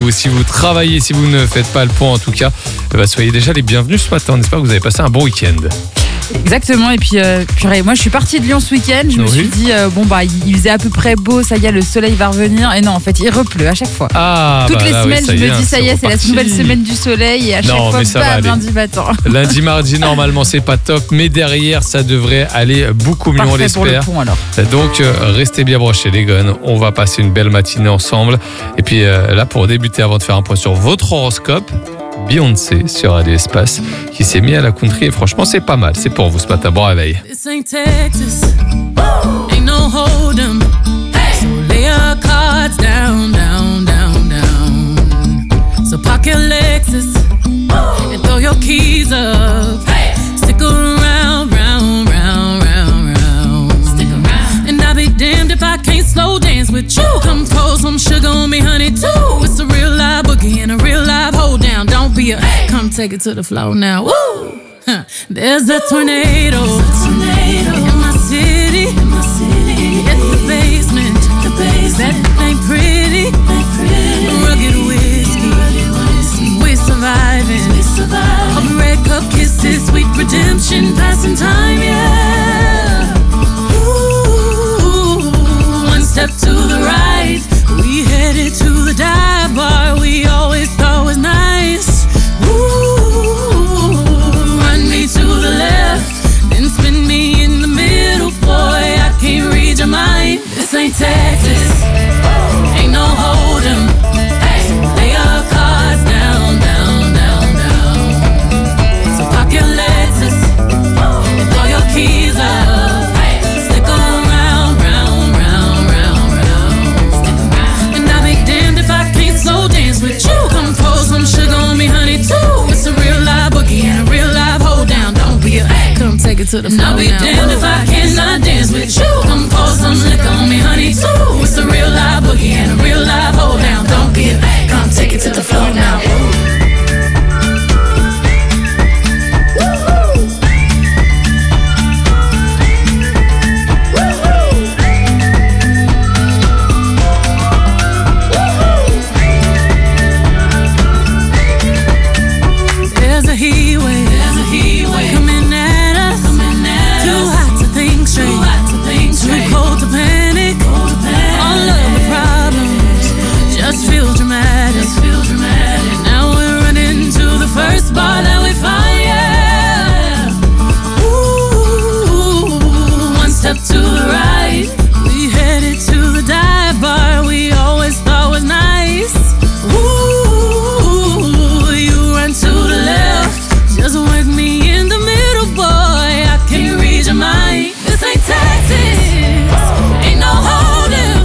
si vous travaillez, si vous ne faites pas le pont en tout cas, soyez déjà les bienvenus ce matin. On espère que vous avez passé un bon week-end. Exactement, et puis purée, moi je suis partie de Lyon ce week-end, je me suis dit il faisait à peu près beau, ça y est, le soleil va revenir, et non, en fait il repleut à chaque fois. Toutes les semaines je me dis ça y est, c'est la nouvelle semaine du soleil, et à chaque fois lundi matin. Lundi, mardi normalement c'est pas top, mais derrière ça devrait aller beaucoup mieux. Parfait, on l'espère. pour le pont, alors. Donc restez bien brochés les gones, on va passer une belle matinée ensemble, et puis là pour débuter, avant de faire un point sur votre horoscope, Beyoncé sur Radio Espace qui s'est mis à la country, et franchement c'est pas mal, c'est pour vous ce matin. Bon réveil. This ain't Texas, ain't no hold'em, so lay your cards down, down, down, down. So park your Lexus and throw your keys up. Stick around, round, round, round, round. Stick around. And I'll be damned if I can't slow dance with you. Come pour some sugar on me, honey, too. It's a real live boogie and a real live hold down. Don't be a come take it to the floor now. Woo! There's a tornado in my city. At the basement. That ain't pretty. Rugged whiskey. We're surviving. Of red cup kisses, sweet redemption, passing time, yeah. Ooh, one step to the right, we headed to the dive bar we always thought was nice. To the left, then spin me in the middle, boy, I can't read your mind. This ain't Texas, ain't no hold'em, lay your cards down, down, down, down. So park your Lexus and throw your keys up. Stick around, round, round, round, round. And I'll be damned if I can't slow dance with you. Come pour some sugar on me, honey, too. It's a real live boogie and a real live hold down. Don't be a come take it to the floor. I'll be damned if I cannot dance with you. Come pour some liquor on me, honey, too. It's a real live boogie and a real live hold down. Don't be a come take it to the floor now. Feel dramatic. Now we're running to the first bar that we find, yeah. Ooh, one step to the right, we headed to the dive bar we always thought was nice. Ooh, you run to the left, just wake me in the middle, boy, I can't read your mind. This ain't Texas, ain't no hold'em.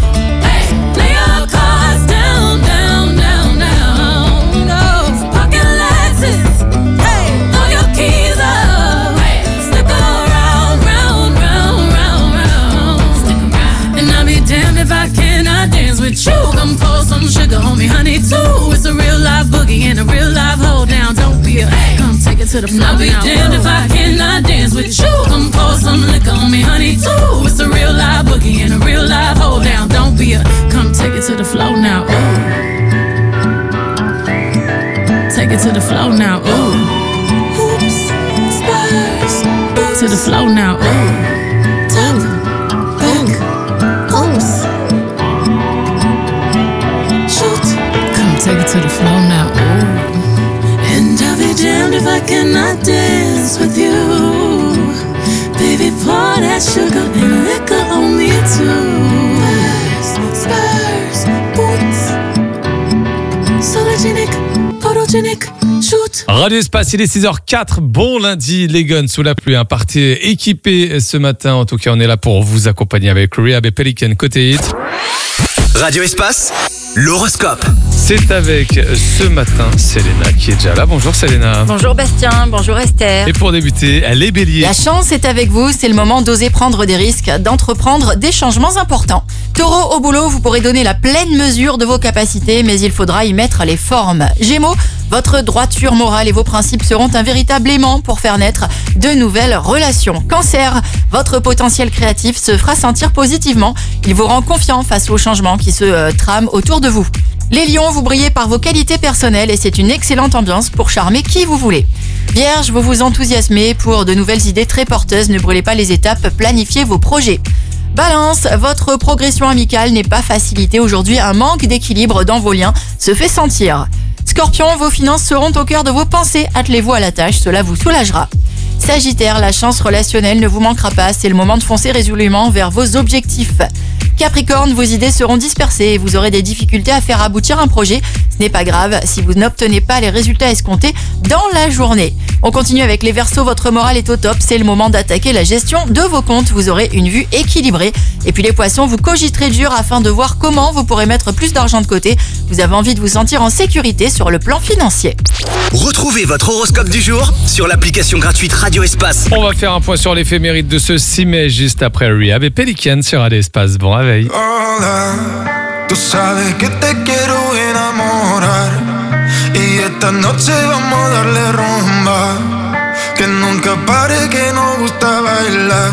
Come pour some sugar on me, honey, too. It's a real live boogie and a real live hold down. Don't be a come take it to the floor. I'll be damned if I cannot dance with you. Come pour some liquor on me, honey, too. It's a real live boogie and a real live hold down. Don't be a come take it to the floor now. Ooh. Take it to the floor now. Ooh. Oops, Spurs. To the floor now. Ooh. Top, back, oops. Take it to the floor now, ooh. And I'll be damned if I cannot dance with you. Baby, pour that sugar and liquor on me too. Spurs, boots. Sologenic, photogenic, shoot. Radio Espace, il est 6h04. Bon lundi, les guns sous la pluie. Un party équipé ce matin. En tout cas, on est là pour vous accompagner avec Rehab et Pelican côté hit. Radio Espace, l'horoscope. C'est avec ce matin Selena qui est déjà là. Bonjour Selena. Bonjour Bastien, bonjour Esther. Et pour débuter, les béliers. La chance est avec vous, c'est le moment d'oser prendre des risques, d'entreprendre des changements importants. Taureau, au boulot, vous pourrez donner la pleine mesure de vos capacités, mais il faudra y mettre les formes. Gémeaux, votre droiture morale et vos principes seront un véritable aimant pour faire naître de nouvelles relations. Cancer, votre potentiel créatif se fera sentir positivement. Il vous rend confiant face aux changements qui se trament autour de vous. Les lions, vous brillez par vos qualités personnelles et c'est une excellente ambiance pour charmer qui vous voulez. Vierge, vous vous enthousiasmez pour de nouvelles idées très porteuses. Ne brûlez pas les étapes, planifiez vos projets. Balance, votre progression amicale n'est pas facilitée aujourd'hui. Un manque d'équilibre dans vos liens se fait sentir. Scorpion, vos finances seront au cœur de vos pensées. Attelez-vous à la tâche, cela vous soulagera. Sagittaire, la chance relationnelle ne vous manquera pas. C'est le moment de foncer résolument vers vos objectifs. Capricorne, vos idées seront dispersées et vous aurez des difficultés à faire aboutir un projet. Ce n'est pas grave si vous n'obtenez pas les résultats escomptés dans la journée. On continue avec les Verseaux, votre morale est au top. C'est le moment d'attaquer la gestion de vos comptes. Vous aurez une vue équilibrée. Et puis les Poissons, vous cogiterez dur afin de voir comment vous pourrez mettre plus d'argent de côté. Vous avez envie de vous sentir en sécurité sur le plan financier. Retrouvez votre horoscope du jour sur l'application gratuite Radio Espace. On va faire un point sur l'éphéméride de ce 6 mai juste après Rehab et Pelican sur Radio Espace. Bon réveil. Hola, tú sabes que te quiero enamorar y esta noche vamos a darle rumba, que nunca pare, que nos gusta bailar,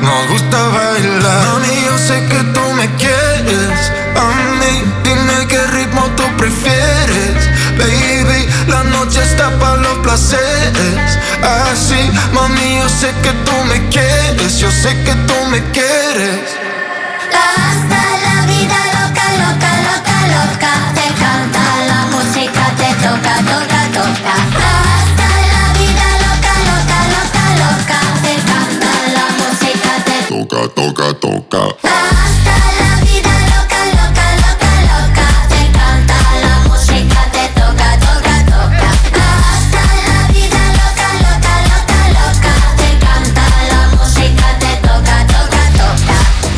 Mami, yo sé que tú me quieres, a mí, dime qué ritmo tú prefieres, baby, la noche está para los placeres, así, mami, yo sé que tú me quieres, yo sé que tú me quieres. Hasta la vida loca, loca, loca, loca. Te canta la música, te toca, toca, toca. Hasta la vida loca, loca, loca, loca. Te canta la música, te toca, toca, toca. Hasta la vida loca, loca, loca, loca. Te canta la música, te toca, toca, toca. Hasta la vida loca, loca, loca, loca. Te canta la música, te toca, toca, toca.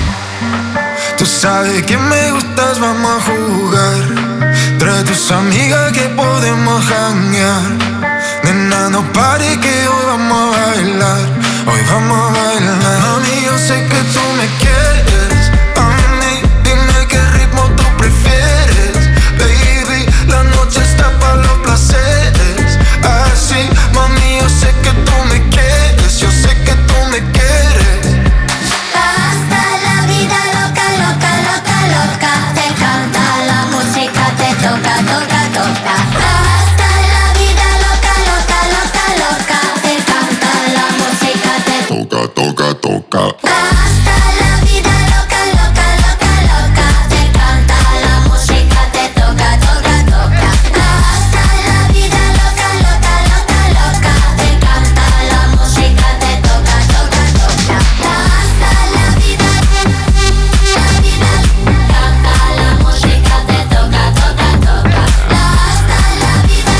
Tú sabes que me gustas, vamos a jugar. Trae tus amigas que podemos janguear. Nena, no pare que hoy vamos a bailar. Hoy vamos a bailar. Mami, yo sé que tú me quieres. Mami, dime qué ritmo tú prefieres. Baby, la noche está para los placeres. Así, mami, yo sé que tú me quieres. Yo sé que tú me quieres. Hasta la vida loca, loca, loca, loca. Te canta la música, te toca, toca, toca. Hasta la vida loca, loca, loca, loca. Te canta la música, te toca, toca, toca. Hasta la vida loca, loca, loca, loca. Te canta la música, te toca, toca, toca. Hasta la vida loca, loca, loca, loca. Te canta la música, te toca, toca, toca. Hasta la vida, canta la música, te toca, toca, toca. Hasta la vida,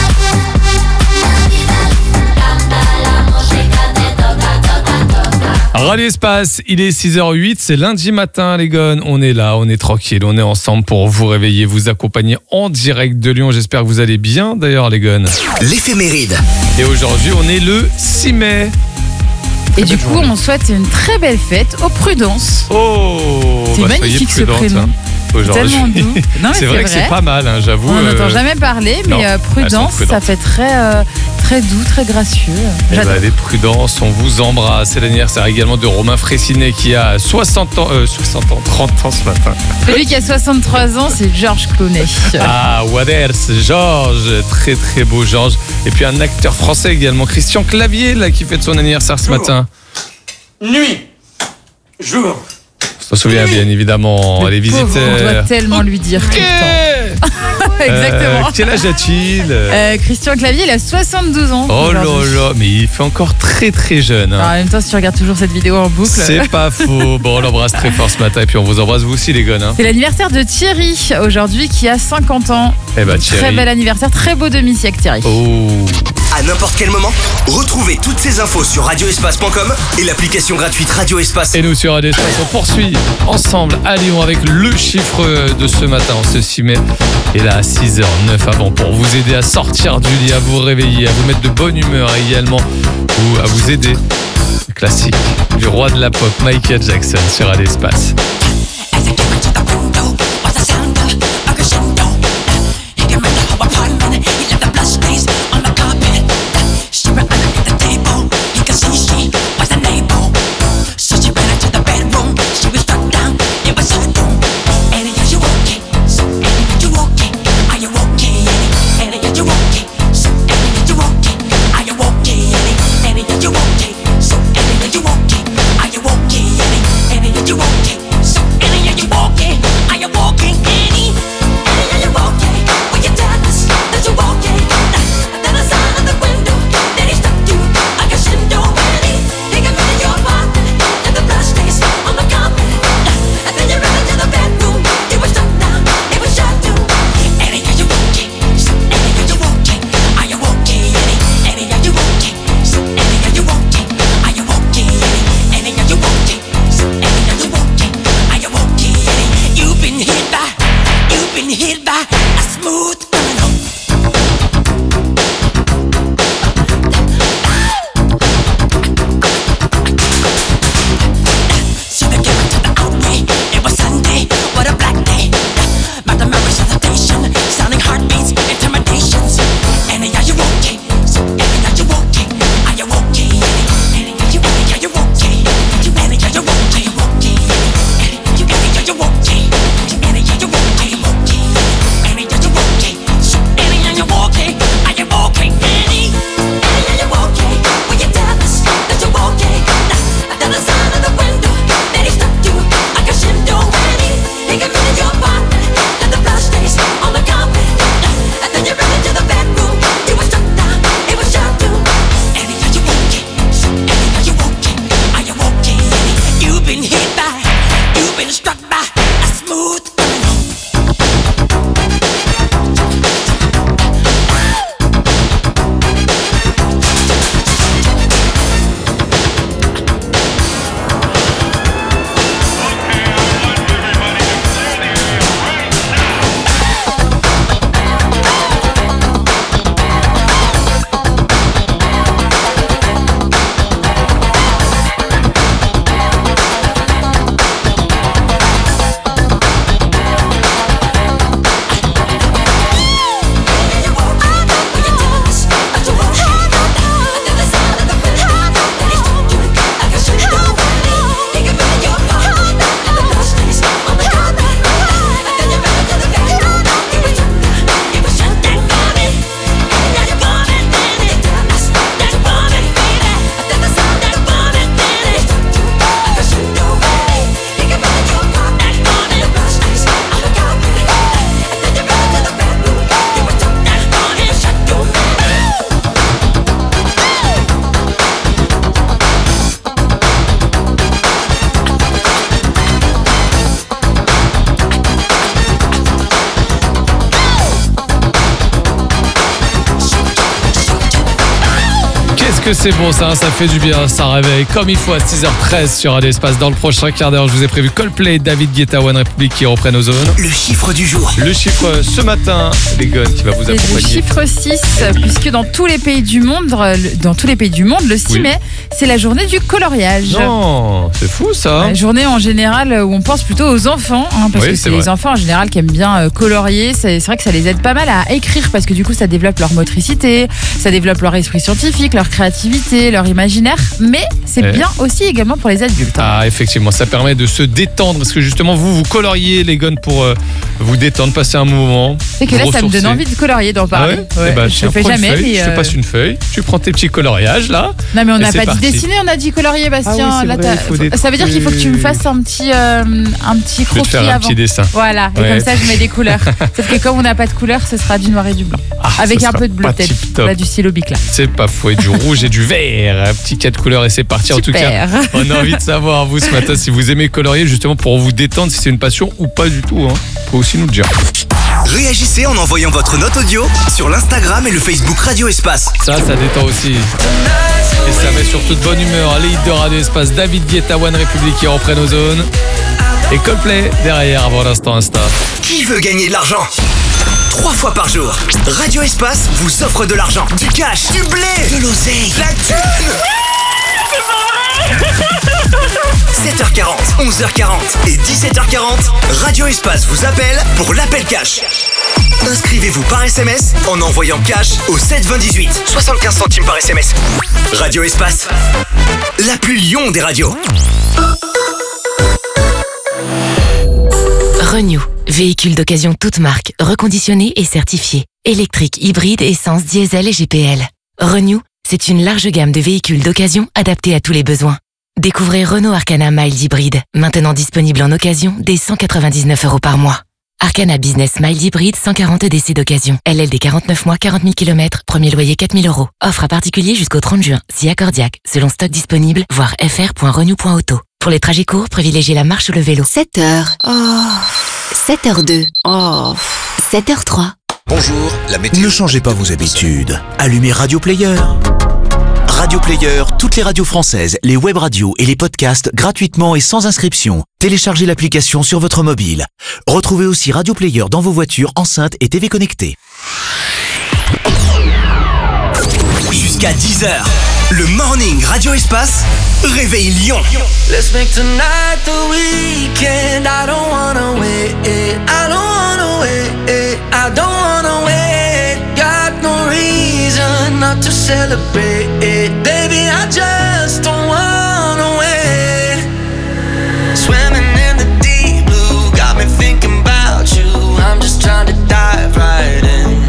canta la música, te toca, toca, toca. Radio Espace, il est 6h08, c'est lundi matin les gones, on est là, on est tranquille, on est ensemble pour vous réveiller, vous accompagner en direct de Lyon, j'espère que vous allez bien d'ailleurs les gones. L'éphéméride. Et aujourd'hui on est le 6 mai. Et du coup, on souhaite une très belle fête aux Prudence. Oh, c'est magnifique ce prénom. Aujourd'hui. Tellement doux. Non, mais c'est vrai que c'est pas mal, hein, j'avoue. On n'entend jamais parler, mais Prudence, ça fait très doux, très gracieux. Eh ben, les Prudence, on vous embrasse. C'est l'anniversaire également de Romain Fraissinet qui a 30 ans ce matin. Celui qui a 63 ans, c'est Georges Clooney. Ah, what else, Georges, très très beau Georges. Et puis un acteur français également, Christian Clavier, là, qui fête son anniversaire ce matin. Nuit, jour. On se souvient bien évidemment, les visiteurs. On doit tellement lui dire tout le temps. Exactement. Quel âge a-t-il Christian Clavier, il a 72 ans. Oh là là, mais il fait encore très très jeune. Hein. Alors, en même temps, si tu regardes toujours cette vidéo en boucle. C'est pas faux. Bon, on l'embrasse très fort ce matin et puis on vous embrasse vous aussi les gones. Hein. C'est l'anniversaire de Thierry aujourd'hui qui a 50 ans. Eh ben, Thierry. Très bel anniversaire, très beau demi-siècle Thierry. Oh. À n'importe quel moment, retrouvez toutes ces infos sur radioespace.com et l'application gratuite Radio Espace. Et nous sur Radio Espace, on poursuit ensemble à Lyon avec le chiffre de ce matin, ce 6 mai. Et là, à 6h09 avant, pour vous aider à sortir du lit, à vous réveiller, à vous mettre de bonne humeur également, ou à vous aider. Le classique du roi de la pop, Michael Jackson sur Radio Espace. I que c'est bon ça fait du bien, ça réveille comme il faut à 6h13 sur Radio Espace. Dans le prochain quart d'heure, je vous ai prévu Coldplay, David Guetta, One Republic qui reprennent nos zones. Le chiffre du jour. Le chiffre ce matin, les Guns qui va vous accompagner. Le chiffre 6, puisque dans tous les pays du monde, le 6 mai, c'est la journée du coloriage. Non, c'est fou ça. La journée en général où on pense plutôt aux enfants, parce que c'est les enfants en général qui aiment bien colorier. C'est vrai que ça les aide pas mal à écrire parce que du coup ça développe leur motricité, ça développe leur esprit scientifique, leur créativité, leur imaginaire, mais c'est bien aussi également pour les adultes. Ah effectivement, ça permet de se détendre parce que justement vous coloriez les Guns pour vous détendre, passer un moment. C'est que là ça me donne envie de colorier, d'en parler. Je le fais jamais. Je te passe une feuille, tu prends tes petits coloriages là. Non mais on n'a pas dit dessiner, on a dit colorier, Bastien. Là, ça veut dire qu'il faut que tu me fasses un petit croquis avant. Je vais te faire un petit dessin. Voilà, et comme ça je mets des couleurs. Sauf que comme on n'a pas de couleurs, ce sera du noir et du blanc. avec un peu de bleu peut-être. Là, du stylo bic là. C'est pas faux, et du rouge et du vert. Un petit 4 couleurs et c'est parti. Super. En tout cas, on a envie de savoir vous ce matin si vous aimez colorier justement pour vous détendre, si c'est une passion ou pas du tout. Faut aussi nous le dire. Réagissez en envoyant votre note audio sur l'Instagram et le Facebook Radio Espace. Ça détend aussi. Et ça met surtout de bonne humeur. Les hits de Radio Espace, David Guetta, One Republic qui reprennent nos zones. Et Coldplay derrière avant l'instant Insta. Qui veut gagner de l'argent ? 3 fois par jour, Radio Espace vous offre de l'argent, du cash, du blé, de l'oseille, la thune. 7h40, 11h40 et 17h40, Radio Espace vous appelle pour l'appel cash. Inscrivez-vous par SMS en envoyant cash au 72018, 75 centimes par SMS. Radio Espace, la plus Lyon des radios. Renew, véhicule d'occasion toute marque, reconditionné et certifié. Électrique, hybride, essence, diesel et GPL. Renew, c'est une large gamme de véhicules d'occasion adaptés à tous les besoins. Découvrez Renault Arcana Mild Hybride, maintenant disponible en occasion dès 199 € par mois. Arcana Business Mild Hybride, 140 EDC d'occasion. LLD 49 mois, 40 000 km, premier loyer 4 000 €. Offre à particulier jusqu'au 30 juin, si accordiaque, selon stock disponible, voir fr.renew.auto. Pour les trajets courts, privilégiez la marche ou le vélo. 7h. 7h02. 7h03. Bonjour, la météo. Ne changez pas vos habitudes. Allumez Radio Player. Radio Player, toutes les radios françaises, les web radios et les podcasts gratuitement et sans inscription. Téléchargez l'application sur votre mobile. Retrouvez aussi Radio Player dans vos voitures, enceintes et TV connectées. Jusqu'à 10h, le Morning Radio Espace réveille Lyon. Let's make tonight the weekend. I don't wanna wait. I don't wanna wait. I don't wanna wait. Got no reason not to celebrate. Baby, I just don't wanna wait. Swimming in the deep blue got me thinking about you. I'm just trying to dive right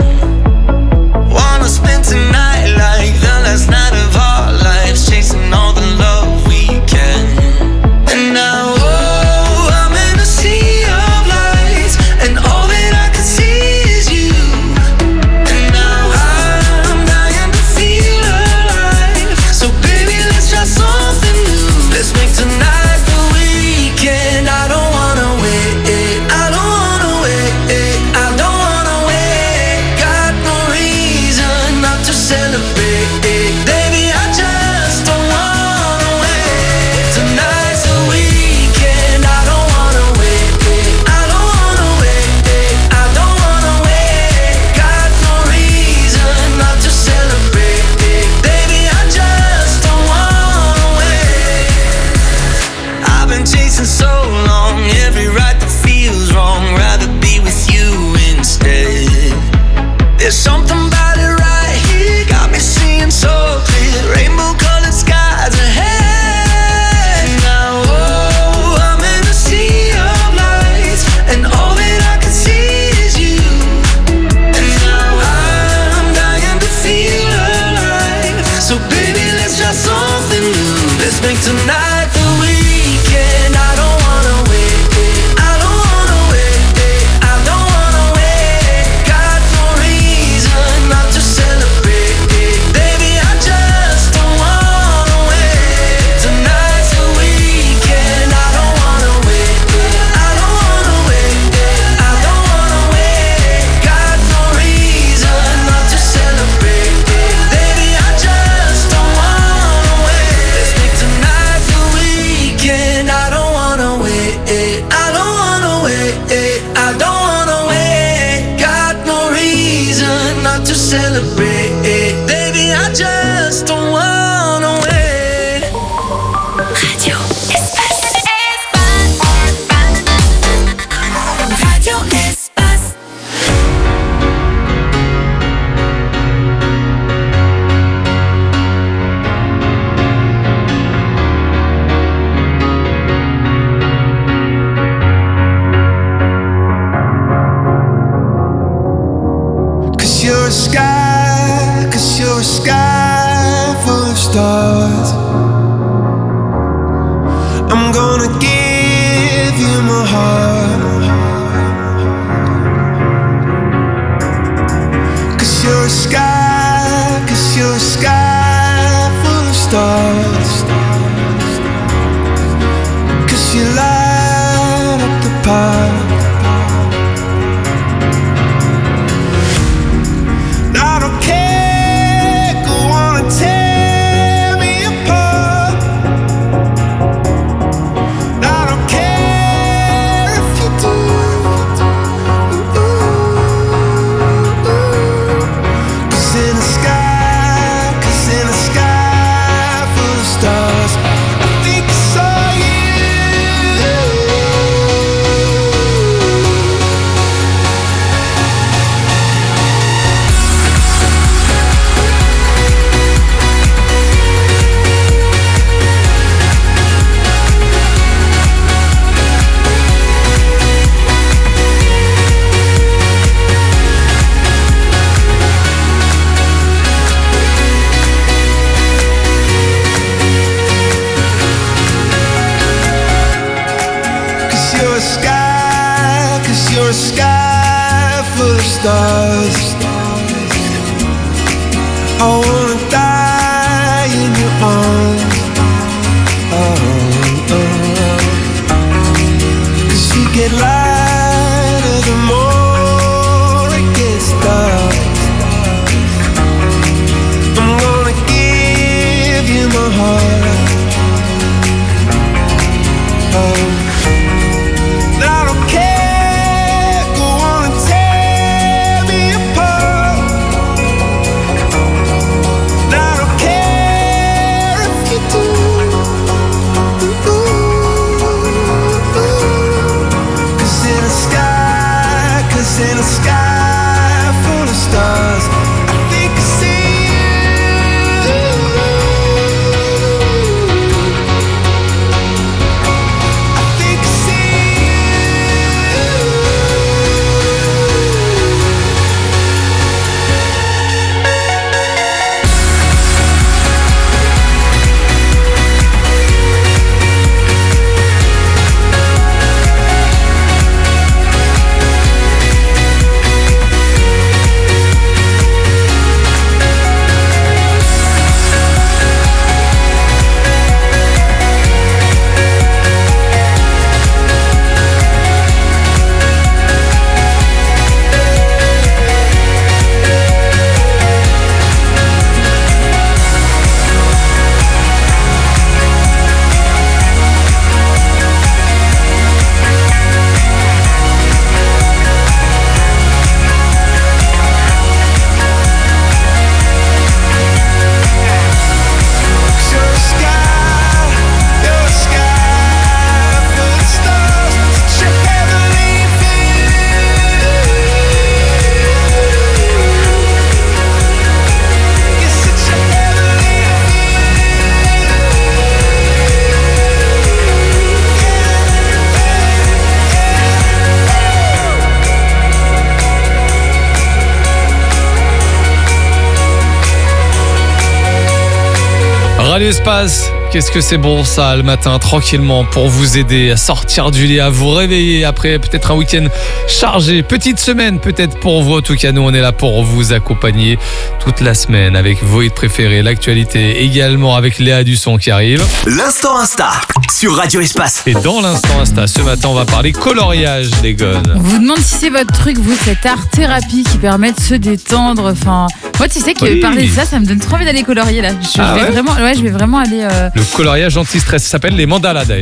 in. Wanna spend tonight like the last night of our lives, chasing all the love we can. And now, I'm in a sea of lights, and all that I can see is you. And now I'm dying to feel alive. So baby, let's try something new. Let's make tonight the weekend. I don't wanna wait. I don't wanna wait. I don't wanna wait. Got no reason not to celebrate. Baby, I just don't wanna wait. Tonight's the weekend. I don't wanna wait. I don't wanna wait. I don't wanna wait. Got no reason not to celebrate. Baby, I just don't wanna wait. I've been chasing so long, every ride that feels wrong. Rather be with you instead. There's something about it right here, got me seeing so clear. Rainbow colored skies ahead. Now, I'm in a sea of lights, and all that I can see is you. And now I'm dying to feel alive. So baby, let's try something new. Let's make tonight the weekend. I don't wanna wait. I don't wanna wait. I don't wanna wait. Got no reason not to celebrate. Baby, I just don't wanna wait. Radio Espace. Radio Espace. You're a sky, 'cause you're a sky full of stars. I'm gonna give you my heart. 'Cause you're a sky, 'cause you're a sky full of stars. 'Cause you light up the park. Stars. I wanna die in your arms. Cause you get lighter the more it gets dark. I'm gonna give you my heart. I don't care. In a sky full of stars, I think I see you. I think I see Radio Espace, qu'est-ce que c'est bon ça le matin, tranquillement, pour vous aider à sortir du lit, à vous réveiller après peut-être un week-end chargé, petite semaine peut-être pour vous. En tout cas, nous on est là pour vous accompagner toute la semaine avec vos hits préférés, l'actualité également avec Léa Dusson qui arrive. L'instant Insta sur Radio Espace. Et dans l'instant Insta, ce matin on va parler coloriage les gones. On vous demande si c'est votre truc, vous, cette art-thérapie qui permet de se détendre. Enfin, moi tu sais que parler de ça me donne trop envie d'aller colorier là. Je vais vraiment aller... Le coloriage anti-stress, ça s'appelle les mandalas d'ailleurs.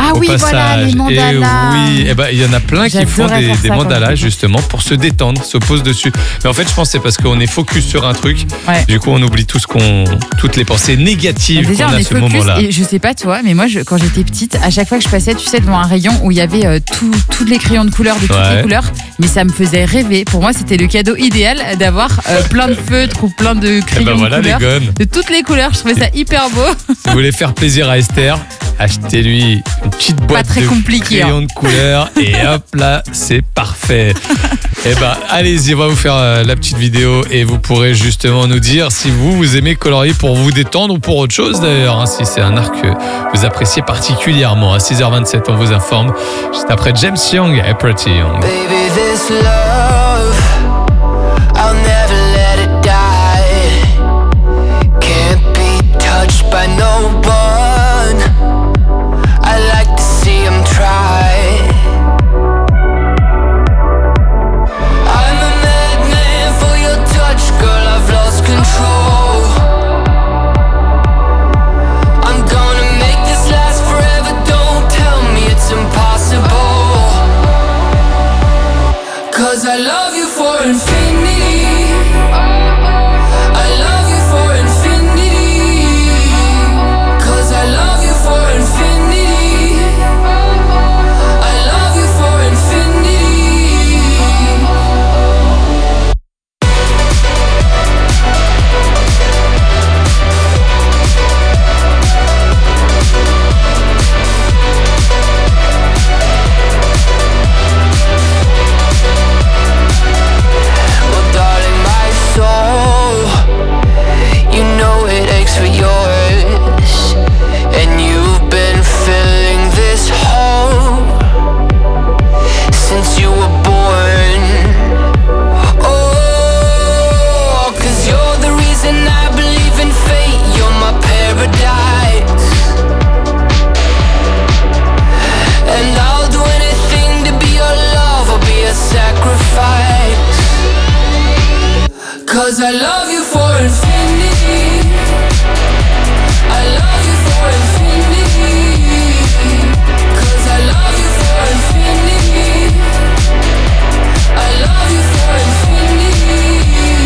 Ah oui, voilà, les mandalas. Oui, il y en a plein qui font des mandalas justement pour se détendre, se posent dessus. Mais en fait, je pense que c'est parce qu'on est focus sur un truc. Ouais. Du coup, on oublie toutes les pensées négatives qu'on a à ce moment-là. Et je sais pas toi, mais moi, quand j'étais petite, à chaque fois que je passais, tu sais, devant un rayon où il y avait tous les crayons de couleur de toutes les couleurs, mais ça me faisait rêver. Pour moi, c'était le cadeau idéal d'avoir plein de feutres ou plein de crayons de couleur de toutes les couleurs. Je trouvais ça hyper beau. Si vous voulez faire plaisir à Esther, achetez-lui une petite boîte de crayons de couleur et hop là, c'est parfait. Allez-y, on va vous faire la petite vidéo et vous pourrez justement nous dire si vous aimez colorier pour vous détendre ou pour autre chose d'ailleurs, si c'est un art que vous appréciez particulièrement. À 6h27, on vous informe juste après James Young et Pretty Young. Baby, this love, I'll never let it die. Can't be touched by no one. I like to see him try. I'm a madman for your touch, girl, I've lost control. I'm gonna make this last forever, don't tell me it's impossible. 'Cause I love you for infinity. I love you for infinity. 'Cause I love you for infinity. I love you for infinity. Well, darling, my soul, you know it aches for yours, and you've been filling this hole since you were born. Oh, 'cause you're the reason I believe in fate, you're my paradise, and I'll do anything to be your love or be a sacrifice. 'Cause I love you for infinity. I love you for infinity. 'Cause I love you for infinity. I love you for infinity.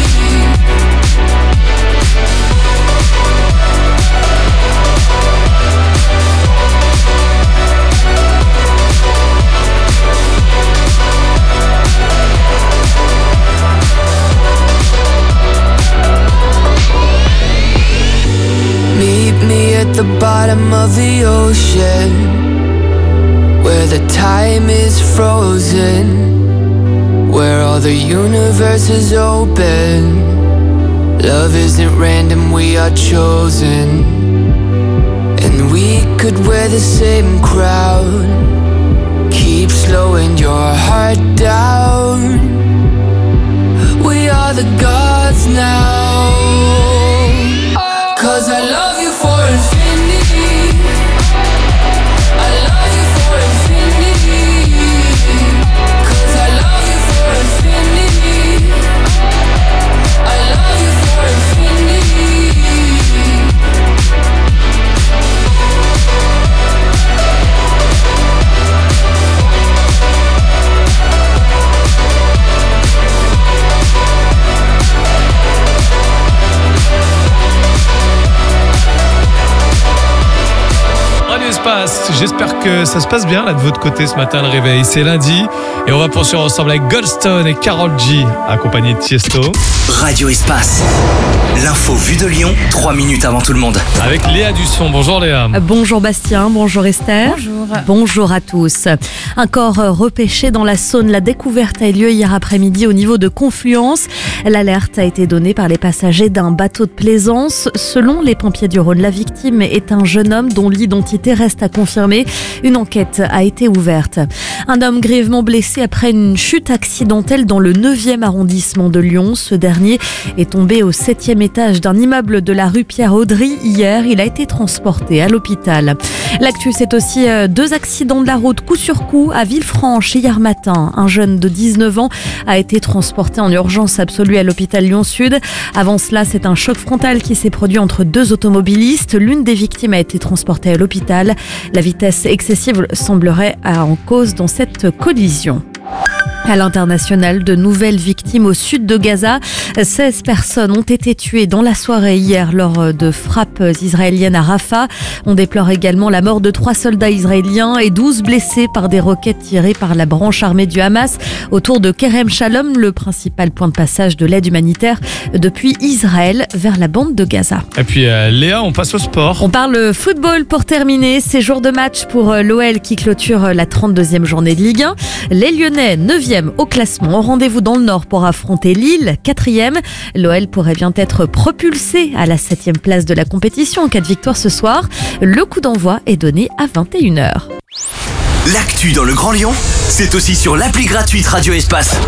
Meet me at the bottom of the ocean, where the time is frozen, where all the universe is open. Love isn't random, we are chosen, and we could wear the same crown. Keep slowing your heart down. We are the gods now. 'Cause I love you for infinity. I love you for infinity. 'Cause I love you for infinity. I love you for infinity. J'espère que ça se passe bien là de votre côté ce matin le réveil. C'est lundi et on va poursuivre ensemble avec Goldstone et Karol G accompagnés de Tiesto. Radio Espace, l'info vue de Lyon, 3 minutes avant tout le monde. Avec Léa Dusson. Bonjour Léa. Bonjour Bastien, bonjour Esther. Bonjour. Bonjour à tous. Un corps repêché dans la Saône. La découverte a eu lieu hier après-midi au niveau de Confluence. L'alerte a été donnée par les passagers d'un bateau de plaisance. Selon les pompiers du Rhône, la victime est un jeune homme dont l'identité reste à confirmer. Une enquête a été ouverte. Un homme grièvement blessé après une chute accidentelle dans le 9e arrondissement de Lyon. Ce dernier est tombé au 7e étage d'un immeuble de la rue Pierre-Audry hier. Il a été transporté à l'hôpital. L'actu, c'est aussi 2 accidents de la route coup sur coup à Villefranche hier matin. Un jeune de 19 ans a été transporté en urgence absolue à l'hôpital Lyon-Sud. Avant cela, c'est un choc frontal qui s'est produit entre 2 automobilistes. L'une des victimes a été transportée à l'hôpital. La vitesse excessive semblerait en cause dans cette collision. À l'international, de nouvelles victimes au sud de Gaza. 16 personnes ont été tuées dans la soirée hier lors de frappes israéliennes à Rafah. On déplore également la mort de 3 soldats israéliens et 12 blessés par des roquettes tirées par la branche armée du Hamas autour de Kerem Shalom, le principal point de passage de l'aide humanitaire depuis Israël vers la bande de Gaza. Et puis Léa, on passe au sport. On parle football pour terminer. C'est jour de match pour l'OL qui clôture la 32e journée de Ligue 1. Les Lyonnais, 9e au classement. Rendez-vous dans le Nord pour affronter Lille, 4e. L'OL pourrait bien être propulsé à la 7e place de la compétition en cas de victoire ce soir. Le coup d'envoi est donné à 21h. L'actu dans le Grand Lyon, c'est aussi sur l'appli gratuite Radio Espace.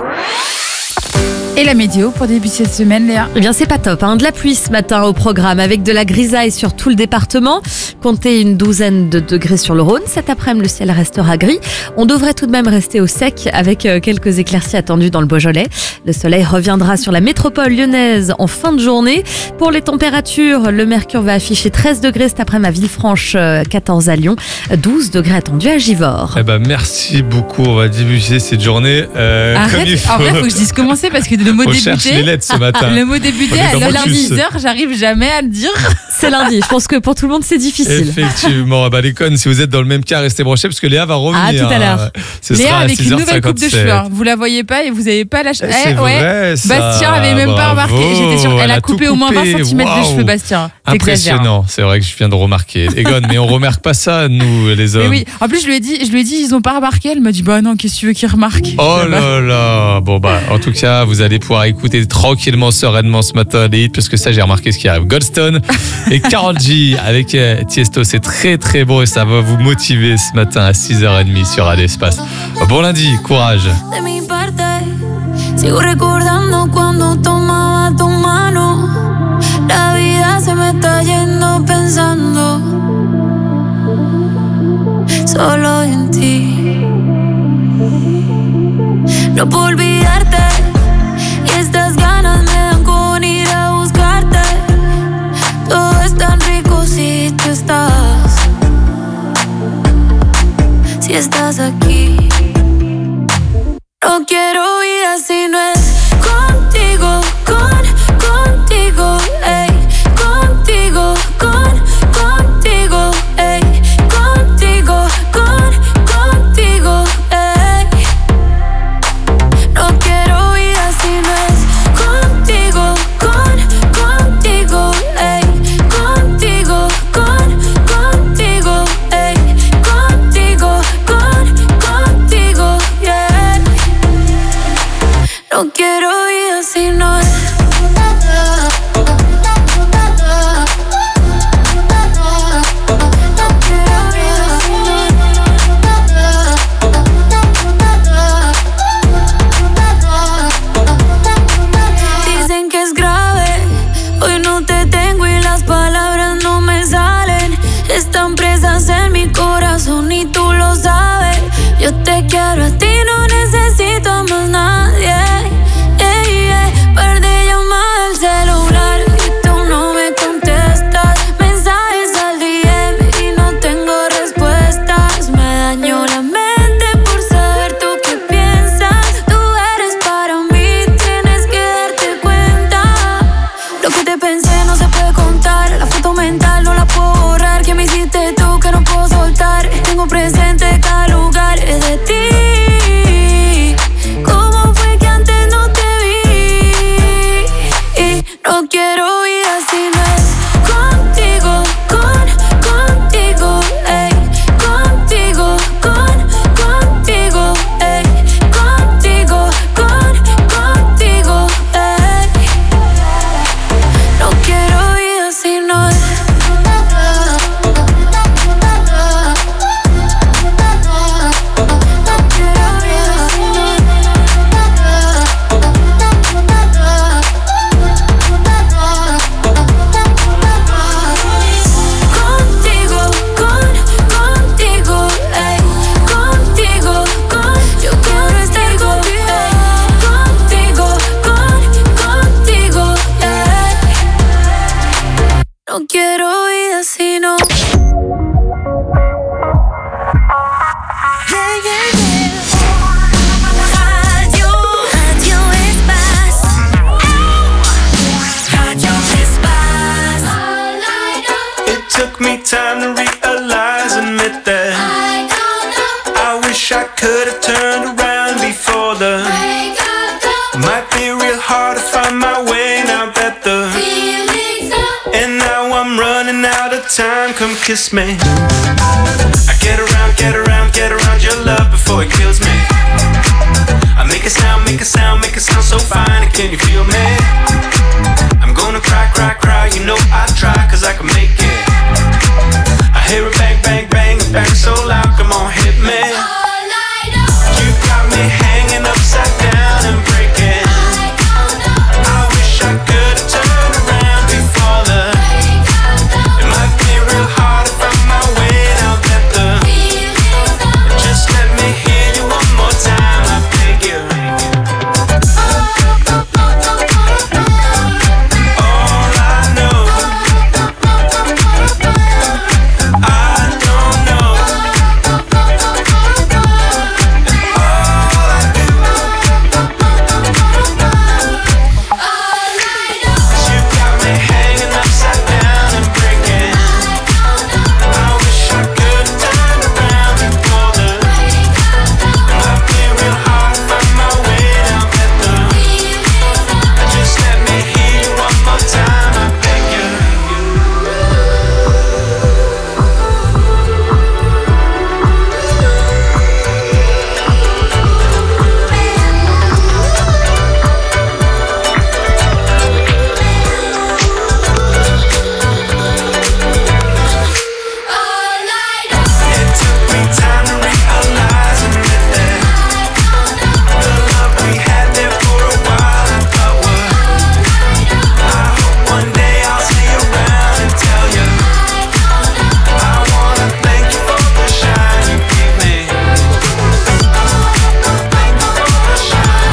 Et la météo pour débuter cette semaine, Léa? Eh bien, c'est pas top. De la pluie ce matin au programme avec de la grisaille sur tout le département. Comptez une douzaine de degrés sur le Rhône. Cet après-midi, le ciel restera gris. On devrait tout de même rester au sec avec quelques éclaircies attendues dans le Beaujolais. Le soleil reviendra sur la métropole lyonnaise en fin de journée. Pour les températures, le mercure va afficher 13 degrés cet après-midi à Villefranche, 14 à Lyon, 12 degrés attendus à Givors. Eh ben, merci beaucoup. On va débuter cette journée comme il faut. En vrai, il faut que je dise commencer parce que le mot débuter. Les lettres ce matin. Le mot débuter, à lundi 10h, j'arrive jamais à le dire. C'est lundi. Je pense que pour tout le monde, c'est difficile. Effectivement. Bah, les connes, si vous êtes dans le même cas, restez branchés parce que Léa va revenir. Ah, tout à l'heure. Léa avec une nouvelle coupe de cheveux. Vous la voyez pas et vous avez pas la cheveux. C'est vrai, ça. Bastien avait même pas remarqué. J'étais sûre. Elle a coupé au moins 20 cm de cheveux, Bastien. Impressionnant. C'est vrai que je viens de remarquer. Egon, mais on remarque pas ça, nous, les hommes. Mais oui. En plus, je lui ai dit, ils ont pas remarqué. Elle m'a dit, bah non, qu'est-ce que tu veux qu'ils remarquent? Oh là là. Bon, bah, en tout cas, vous allez pouvoir écouter tranquillement, sereinement ce matin les hits, parce que ça, j'ai remarqué ce qui arrive. Goldstone et Karol G avec Tiesto, c'est très très beau et ça va vous motiver ce matin à 6h30 sur Radio Espace. Bon lundi, courage. De mi parte, sigo recordando cuando tomaba tu mano. La vida se me está yendo pensando solo en ti. No puedo olvidarte. Y estas ganas me dan con ir a buscarte. Todo es tan rico si tú estás. Si estás aquí. No quiero vida si no es contigo, contigo, ey. Contigo, contigo, ey. Contigo, contigo, ey. No quiero vida si no es contigo, contigo, ey. Contigo, contigo, ey. Contigo, contigo, yeah. No quiero vida si no es. Dicen que es grave, hoy no te tengo y las palabras no me salen. Están presas en mi corazón y tú lo sabes. Yo te quiero a ti, no necesito a más nadie. Perdí llamada al celular y tú no me contestas. Mensajes al DM y no tengo respuestas. Me dañó la mente por saber tú qué piensas. Tú eres para mí, tienes que darte cuenta. Lo que te pensé no se puede contar. La foto mental no la puedo borrar. ¿Qué me hiciste tú que no puedo soltar? Tengo presente cada lugar de ti. No quiero vida si no es contigo, contigo, ey. Contigo, contigo, ey. Contigo, contigo, ey. No quiero vida si no es. No quiero vida si no. running out of time, come kiss me. I get around your love before it kills me. I make a sound so fine, can you feel me? I'm gonna cry, you know I try, cause I can make it. I hear it bang, bang, bang, bang so loud, come on, hit me. You got me hanging upside down and breaking. I wish I could turn around before the it might be real hard to find my way out that the just let me hear you one more time, I beg you. All I know, I don't know. All I do, you got me hanging upside down and breaking. I wish I could turn around before the it might be real hard to find my way down that the just let me hear you one more time, I beg you. It took me time to realize and admit that the love we had there for a while I thought would. I hope one day I'll see you around and tell you I wanna thank you for the shine you gave me. Thank you for the shine.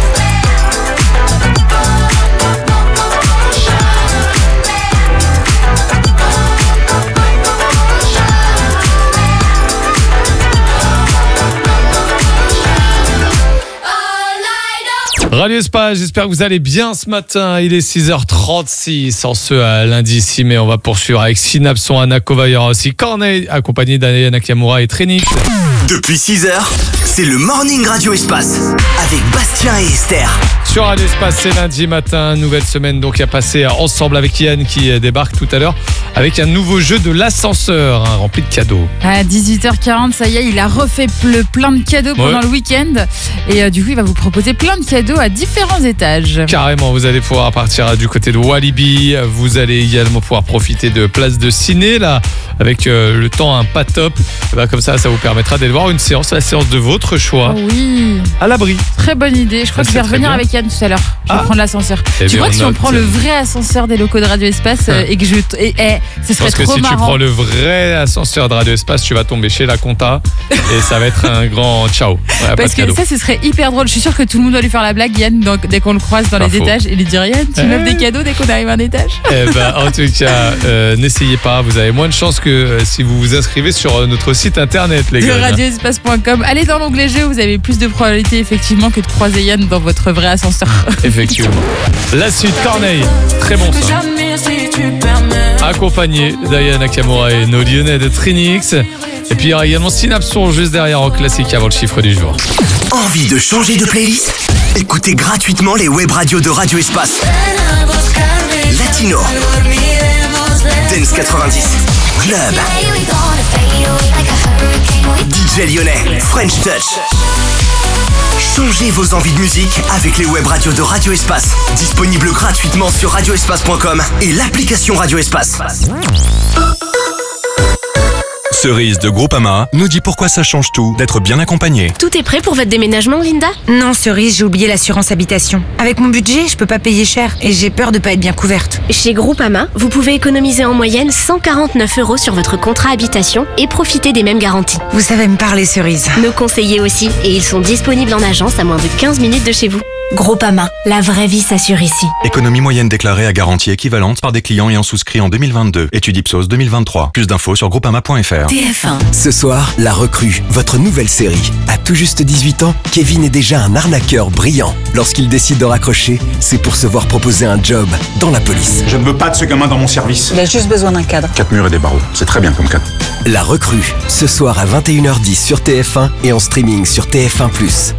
Radio Espace, j'espère que vous allez bien ce matin. Il est 6h36 en ce lundi 6 mai. On va poursuivre avec Synapson, Anna Kova, il y aura aussi Corneille, accompagné d'Aya Nakamura et Trinix. Depuis 6h, c'est le Morning Radio Espace avec Bastien et Esther. Sur Radio Espace, c'est lundi matin, nouvelle semaine donc à passer ensemble avec Yann qui débarque tout à l'heure avec un nouveau jeu de l'ascenseur rempli de cadeaux. À 18h40, ça y est, il a refait plein de cadeaux pendant le week-end et du coup il va vous proposer plein de cadeaux à différents étages. Carrément, vous allez pouvoir partir du côté de Walibi, vous allez également pouvoir profiter de places de ciné là avec le temps pas top. Et ben, comme ça vous permettra d'aller voir une séance, la séance de votre choix. Oh oui. À l'abri. Très bonne idée. Je crois que je vais revenir avec Yann tout à l'heure. Je vais prendre l'ascenseur. Tu vois que si on prend le vrai ascenseur des locaux de Radio Espace et que ce serait trop marrant. Parce que si tu prends le vrai ascenseur de Radio Espace, tu vas tomber chez la compta et ça va être un grand ciao. Ouais, parce que ça, ce serait hyper drôle. Je suis sûre que tout le monde va lui faire la blague, Yann, dès qu'on le croise dans les étages et lui dire Yann, tu m'offres des cadeaux dès qu'on arrive à un étage. En tout cas, n'essayez pas. Vous avez moins de chance que si vous vous inscrivez sur notre site internet, les gars. radioespace.com. Allez dans l'onglet jeu, vous avez plus de probabilité effectivement que de croiser Yann dans votre vrai ascenseur. Effectivement. La suite, Corneille. Très bon ça. Accompagné d'Aya Nakamura et nos Lyonnais de Trinix. Et puis il y aura également Synapson juste derrière en classique avant le chiffre du jour. Envie de changer de playlist? Écoutez gratuitement les web radios de Radio Espace. Latino, Dance 90, Club, DJ lyonnais, French Touch. Changez vos envies de musique avec les web radios de Radio Espace. Disponible gratuitement sur radioespace.com et l'application Radio Espace. Cerise de Groupama nous dit pourquoi ça change tout d'être bien accompagné. Tout est prêt pour votre déménagement, Linda? Non, Cerise, j'ai oublié l'assurance habitation. Avec mon budget, je peux pas payer cher et j'ai peur de pas être bien couverte. Chez Groupama, vous pouvez économiser en moyenne 149 € sur votre contrat habitation et profiter des mêmes garanties. Vous savez me parler, Cerise. Nos conseillers aussi, et ils sont disponibles en agence à moins de 15 minutes de chez vous. Groupama, la vraie vie s'assure ici. Économie moyenne déclarée à garantie équivalente par des clients ayant souscrit en 2022. Étude Ipsos 2023. Plus d'infos sur groupama.fr. TF1. Ce soir, La Recrue, votre nouvelle série. À tout juste 18 ans, Kevin est déjà un arnaqueur brillant. Lorsqu'il décide de raccrocher, c'est pour se voir proposer un job dans la police. Je ne veux pas de ce gamin dans mon service. Il a juste besoin d'un cadre. 4 murs et des barreaux, c'est très bien comme cadre. La Recrue, ce soir à 21h10 sur TF1 et en streaming sur TF1+.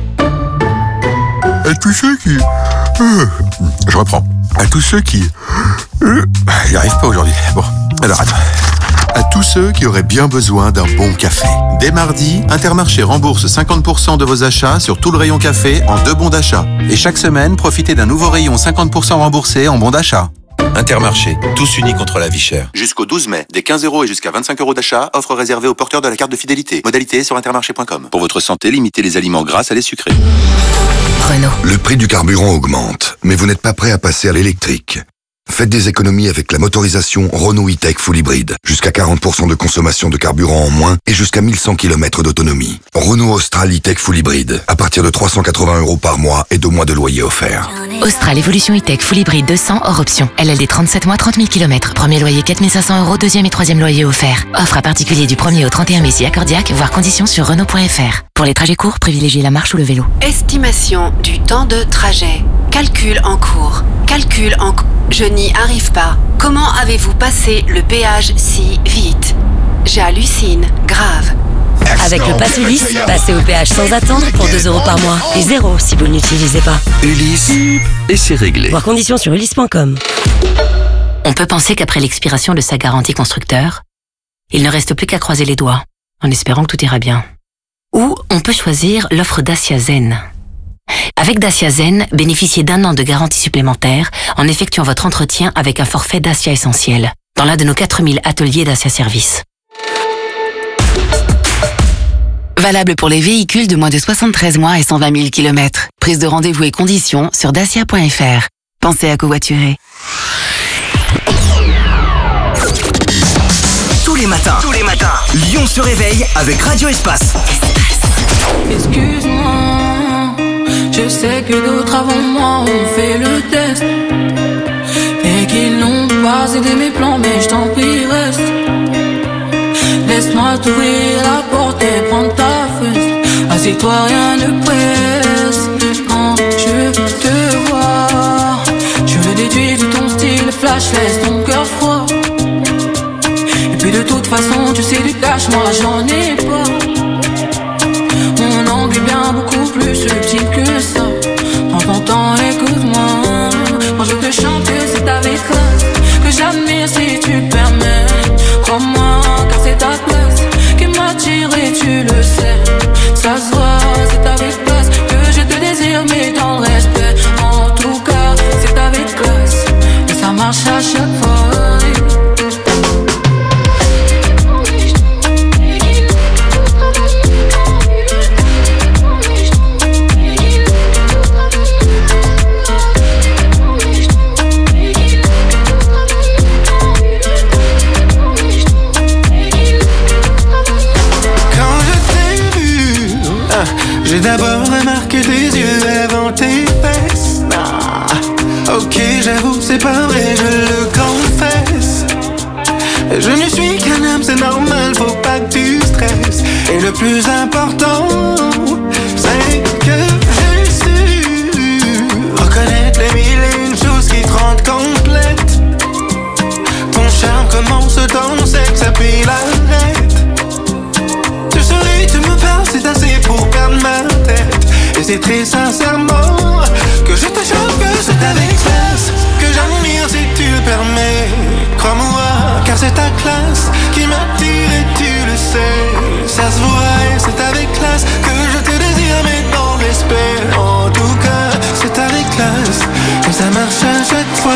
À tous ceux qui... Je reprends. À tous ceux qui... J'y arrive pas aujourd'hui. Bon. Alors, attends. À tous ceux qui auraient bien besoin d'un bon café. Dès mardi, Intermarché rembourse 50% de vos achats sur tout le rayon café en 2 bons d'achat. Et chaque semaine, profitez d'un nouveau rayon 50% remboursé en bons d'achat. Intermarché, tous unis contre la vie chère. Jusqu'au 12 mai, des 15 € et jusqu'à 25 € d'achat, offre réservée aux porteurs de la carte de fidélité. Modalité sur intermarché.com. Pour votre santé, limitez les aliments gras, salés, sucrés. Renault. Le prix du carburant augmente, mais vous n'êtes pas prêt à passer à l'électrique. Faites des économies avec la motorisation Renault E-Tech Full Hybrid. Jusqu'à 40% de consommation de carburant en moins et jusqu'à 1100 km d'autonomie. Renault Austral E-Tech Full Hybrid. À partir de 380 € par mois et 2 mois de loyer offert. Austral Evolution E-Tech Full Hybrid 200 hors option. LLD 37 mois, 30 000 km. Premier loyer 4 500 €, deuxième et troisième loyer offert. Offre à particulier du 1er au 31 mai si accordiaque, voire conditions sur Renault.fr. Pour les trajets courts, privilégiez la marche ou le vélo. Estimation du temps de trajet. Calcul en cours. Calcul en cours. Je n'y arrive pas. Comment avez-vous passé le péage si vite? J'hallucine. Grave. Avec le Pass Ulysse, passez au péage sans attendre pour 2 € par mois. Et 0 si vous ne l'utilisez pas. Ulysse, et c'est réglé. Voir conditions sur ulysse.com. On peut penser qu'après l'expiration de sa garantie constructeur, il ne reste plus qu'à croiser les doigts, en espérant que tout ira bien. Ou on peut choisir l'offre Dacia Zen. Avec Dacia Zen, bénéficiez d'1 an de garantie supplémentaire en effectuant votre entretien avec un forfait Dacia Essentiel dans l'un de nos 4000 ateliers Dacia Service. Valable pour les véhicules de moins de 73 mois et 120 000 km. Prise de rendez-vous et conditions sur dacia.fr. Pensez à covoiturer. Tous les matins, Lyon se réveille avec Radio Espace. Excuse-moi, je sais que d'autres avant moi ont fait le test et qu'ils n'ont pas aidé mes plans, mais je t'en prie reste. Laisse-moi t'ouvrir la porte et prendre ta fesse. Assieds-toi, rien ne presse. Quand je te vois, je le déduis de ton style flash, laisse ton cœur froid. Et puis de toute façon, tu sais du cash, moi j'en ai pas. Mon angle est bien beaucoup plus subtil que ça. Prends ton temps, écoute-moi. Quand je te chante, c'est avec classe que j'admire si tu permets. Crois-moi, car c'est ta place qui m'attire et tu le sais. Ça se voit, c'est avec classe que je te désire, mais dans le respect. En tout cas, c'est avec classe et ça marche à chaque fois. J'ai d'abord remarqué tes yeux avant tes fesses. Ok, j'avoue, c'est pas vrai, je le confesse. Je ne suis qu'un homme, c'est normal, faut pas que tu stresses. Et le plus important, c'est que j'ai su reconnaître les mille et une choses qui te rendent complète. Ton charme commence dans le sexe, puis l'arrête. Tu souris, tu me parles, c'est assez pour perdre ma tête. Et c'est très sincèrement que je te choque, que c'est avec classe que j'admire si tu le permets. Crois-moi, car c'est ta classe qui m'attire et tu le sais. Ça se voit et c'est avec classe que je te désire, mais dans le respect. En tout cas, c'est avec classe que ça marche à chaque fois.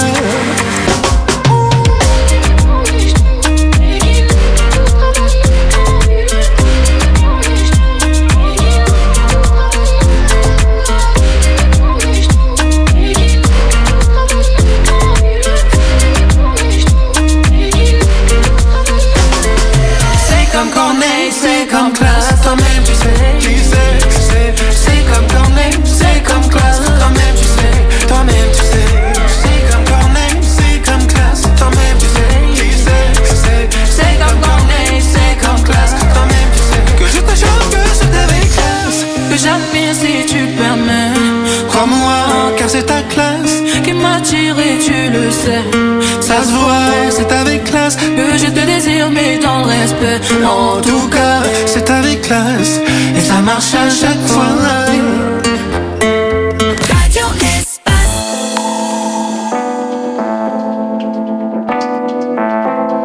C'est comme classe, toi-même tu sais, c'est comme Corneille, c'est comme classe, toi-même tu sais, toi-même tu sais, c'est comme Corneille, c'est comme classe, toi-même tu sais, c'est comme Corneille, c'est comme classe, toi-même tu sais, que je te choque, que c'est avec classe, que j'admire si tu permets, crois-moi, car c'est ta classe qui m'attire et tu le sais. Ça se voit, c'est avec classe que je te désire, mais dans le respect. En tout cas, c'est avec classe et ça marche à chaque fois. Radio Espace.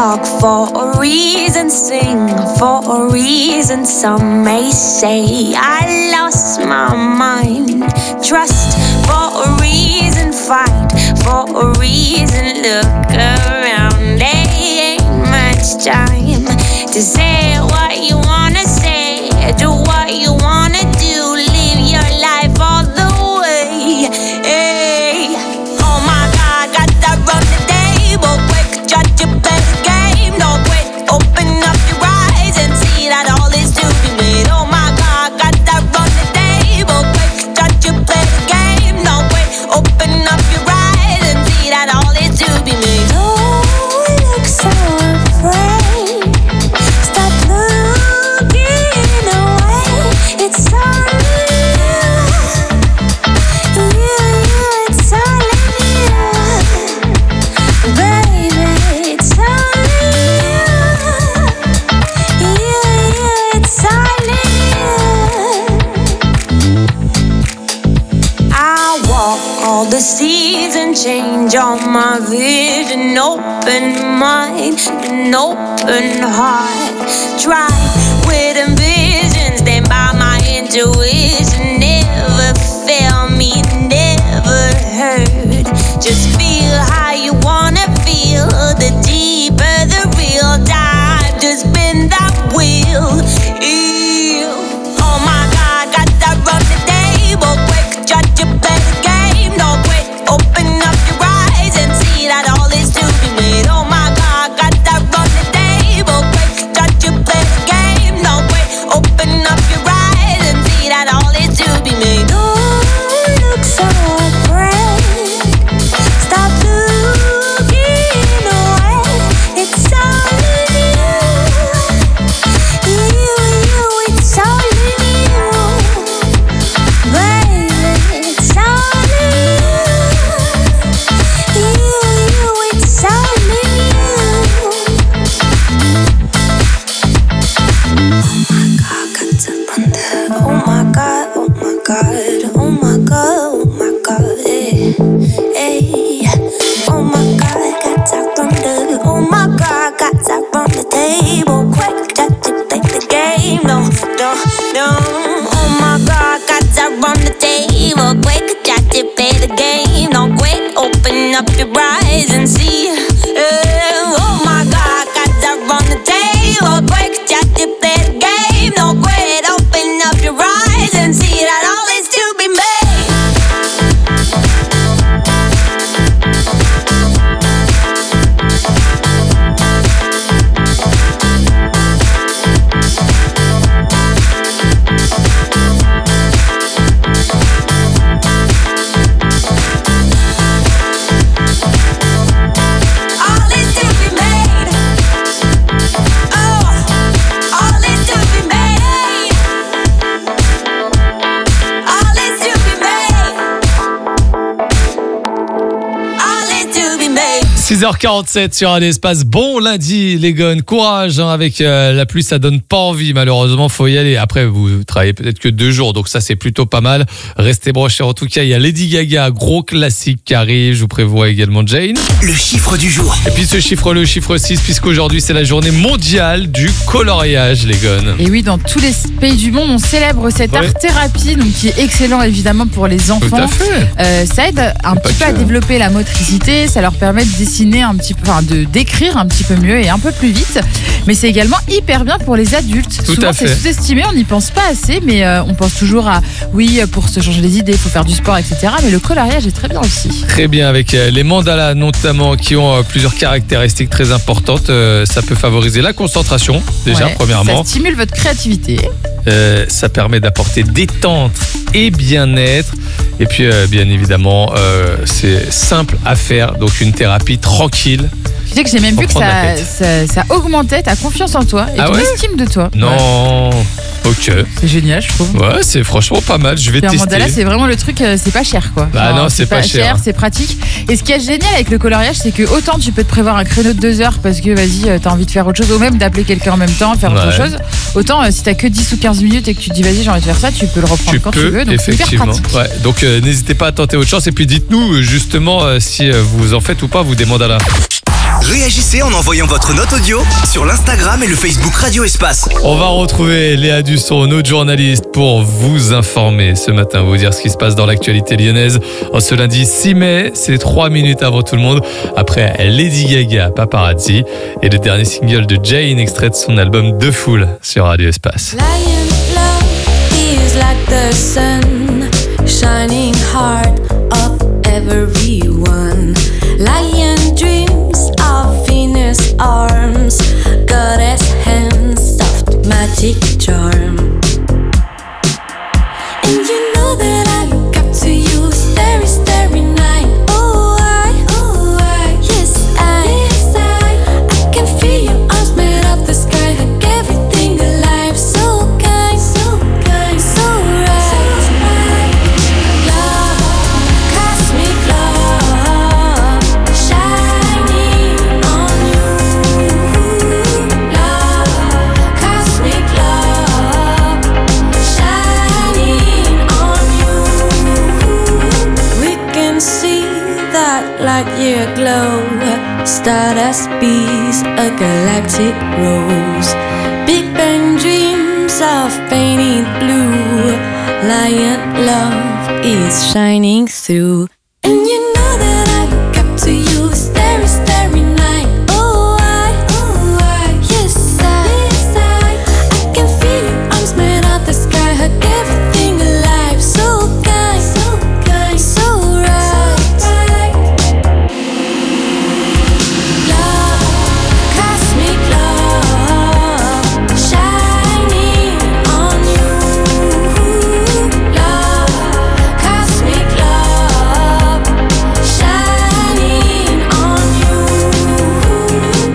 talk for a reason, sing for a reason. Some may say I lost my mind. Trust for a reason, fight for a reason. Look around, there ain't much time to say what you wanna say, do what you wanna do, live your life all the way. Hey. Oh my God, got that run the table quick, judge you play the game, no quit, open up your eyes and see that all is to be made. Oh my God, got that run the table quick, judge you play the game, no quit, open up your eyes and see that all is to be made. Don't look so afraid, stop looking away, it's all the season, change on my vision, open mind, an open heart. Try with ambition, stand by my intuition. Never fail me, never hurt. Just feel how you wanna feel. The deeper the real dive, just spin that wheel. Ew. Oh my God, got that run the table quick, judge you play the game. No quit, open up your eyes and see that all is to be made. Oh my God, got that run the table quick, judge you play the game. No quit, open up your eyes and see that all is to be made. Don't look so afraid, stop looking away, it's all in you, it's all in you, baby, it's all in you, it's all in you. Oh my God, oh my God, oh my God, oh my God, hey, hey. Oh my God, got that thunder. Oh my God, got that from the table. Quick, just to play the game. No, no, no. Oh my God, got that from the table. Quick, just to play the game. No, quick, open up your eyes and see. Oh my God, got that from the table. Quick, just to play the game. No, quit, open up your eyes and see that all is to be made. All is to be made. Oh, all is to be made. All is to be made. All is to be made. 6h47 sur Radio Espace. Bon lundi les gones, courage hein, avec la pluie, ça donne pas envie malheureusement, faut y aller. Après vous travaillez peut-être que 2 jours, donc ça c'est plutôt pas mal. Restez brochés en tout cas, il y a Lady Gaga, gros classique qui arrive, je vous prévois également Jane. Le chiffre du jour. Et puis ce chiffre, le chiffre 6, puisqu'aujourd'hui c'est la journée mondiale du coloriage les gones. Et oui, dans tous les pays du monde, on célèbre cette art-thérapie, donc qui est excellent évidemment pour les enfants. Tout à fait. Ça aide un petit peu à développer la motricité, ça leur permet de dessiner un petit peu, enfin de d'écrire un petit peu mieux et un peu plus vite. Mais c'est également hyper bien pour les adultes. Tout Souvent à fait. c'est sous-estimé, on n'y pense pas assez, mais on pense toujours à oui, pour se changer les idées, il faut faire du sport, etc. Mais le coloriage est très bien aussi. Très bien, avec les mandalas notamment qui ont plusieurs caractéristiques très importantes. Ça peut favoriser la concentration déjà Ouais, premièrement. ça stimule votre créativité. Ça permet d'apporter détente et bien-être. Et puis, bien évidemment, c'est simple à faire. Donc, une thérapie tranquille. Tu sais que j'ai même vu que ça augmentait ta confiance en toi et ton estime de toi. Non, ok. C'est génial, je trouve. Ouais, c'est franchement pas mal. Je vais tester. Un mandala, c'est vraiment le truc, c'est pas cher quoi. Bah non, c'est pas cher. C'est pratique. Et ce qui est génial avec le coloriage, c'est que autant tu peux te prévoir un créneau de 2 heures parce que vas-y, t'as envie de faire autre chose, ou même d'appeler quelqu'un en même temps, faire autre chose. Autant si t'as que 10 ou 15 minutes et que tu te dis vas-y, j'ai envie de faire ça, tu peux le reprendre quand tu veux. Donc c'est hyper pratique. Ouais, donc n'hésitez pas à tenter autre chose et puis dites-nous justement si vous en faites ou pas vous des mandalas. Réagissez en envoyant votre note audio sur l'Instagram et le Facebook Radio Espace. On va retrouver Léa Dusson, notre journaliste, pour vous informer ce matin, vous dire ce qui se passe dans l'actualité lyonnaise. En ce lundi 6 mai, c'est 3 minutes avant tout le monde, après Lady Gaga, Paparazzi, et le dernier single de Jane, extrait de son album The Fool sur Radio Espace. Lion love is like the sun, shining heart of everyone. Lion dreams of Venus arms, goddess hands, soft magic charm. And you know that I look up to you, starry, starry night. Oh, yes, I can feel your arms made of the sky, like everything alive, so kind, so kind, so right. Love, cosmic love, shining on you. Love, cosmic love, shining on you. We can see that light year glow, stardust bees, a galactic rose. Big Bang dreams of painted blue. Lion love is shining through. And you know that I look up to you, starry, starry night. Oh, yes, I can feel your arms made of the sky, hug everything alive, so kind, so kind, so right. Love, cosmic love, shining on you. Love, cosmic love, shining on you.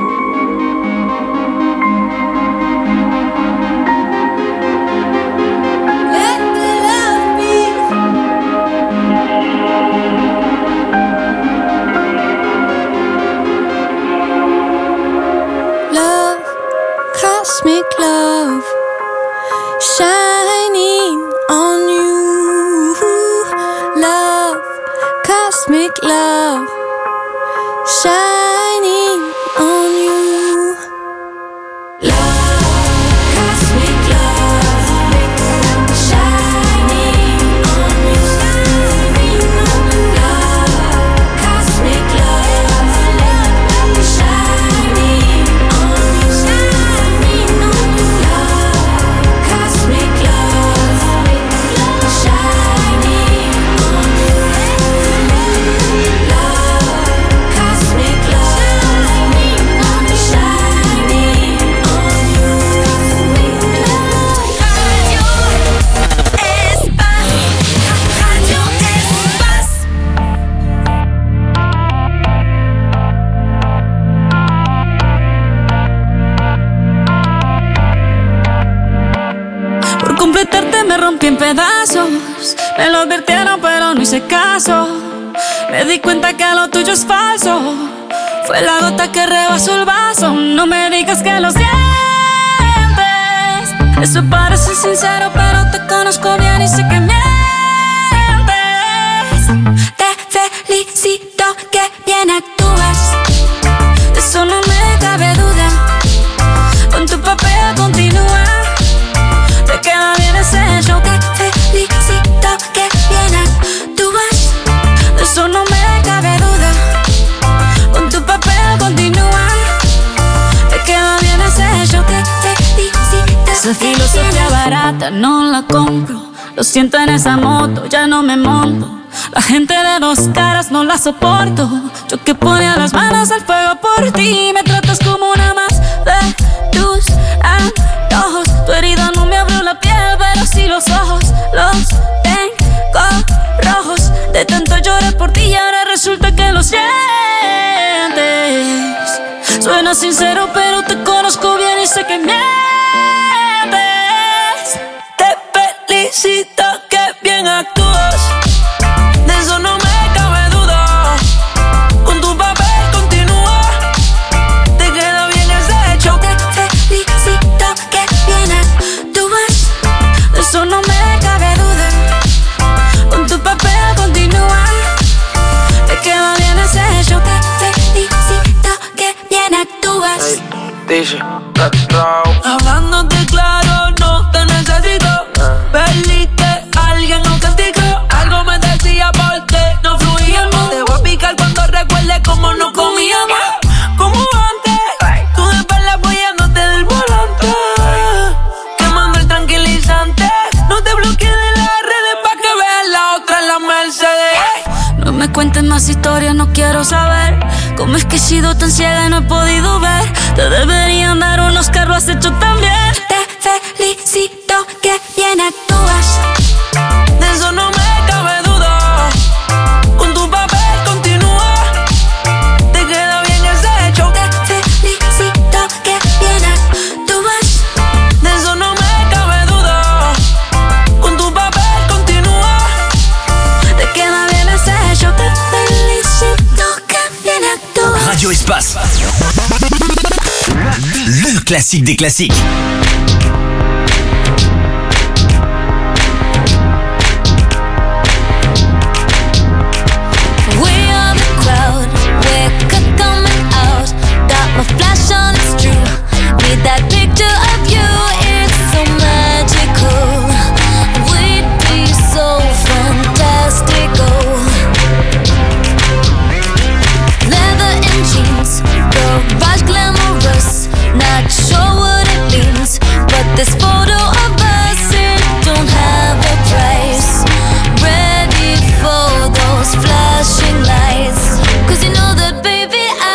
Let the love be. Love, cosmic love, shining on you. Love, cosmic love, shining on you. Love, cosmic love, shining on you. Love, cosmic love, shining on you. Love, cosmic love, shining on you. Love, cosmic love, shining on you. Radio Espace. Por completarte me rompí en pedazos. Me lo advirtieron pero no hice caso. Me di cuenta que lo tuyo es falso. Fue la gota que rebasó el vaso. No me digas que lo sientes. Eso parece sincero pero te conozco bien y sé que mientes. Te felicito que bien actúas. De eso no me cabe duda. Con tu papel continúa. Te queda bien ese show. Te felicito que bien actúas. De eso no me cabe duda. Con tu papel continúa. Te queda bien ese show. Te felicito. Esa filosofía barata no la compro. Lo siento en esa moto, ya no me monto. La gente de dos caras no la soporto. Yo que ponía las manos al fuego por ti. Me tratas como una más de tus antojos. Tu herida no me abrió la piel, pero sí los ojos. Los tengo rojos. De tanto llorar por ti y ahora resulta que lo sientes. Suena sincero, pero te conozco bien y sé que mientes. Te felicito que bien actúas. De eso no me cabe duda. Con tu papel continúa. Te queda bien ese hecho. Te felicito que bien actúas. De eso no me cabe duda. Con tu papel continúa. Te queda bien ese hecho. Te felicito me cuentes más historias, no quiero saber cómo es que he sido tan ciega y no he podido ver. Te deberían dar un Oscar, lo has hecho tan bien. Te felicito, que bien actúas. De eso no me cabe duda. Con tu papel continúa. Te queda bien ese hecho. Te felicito, que bien actúas. De eso no me cabe duda. Con tu papel continúa. Te queda bien ese hecho. Te felicito, que bien actúas. Radio Espace. Le classique des classiques. Flash on, it's true. Need that picture of you, it's so magical. We'd be so fantastical. Leather and jeans, garage glamorous. Not sure what it means, but this photo of us, it don't have a price. Ready for those flashing lights, 'cause you know that baby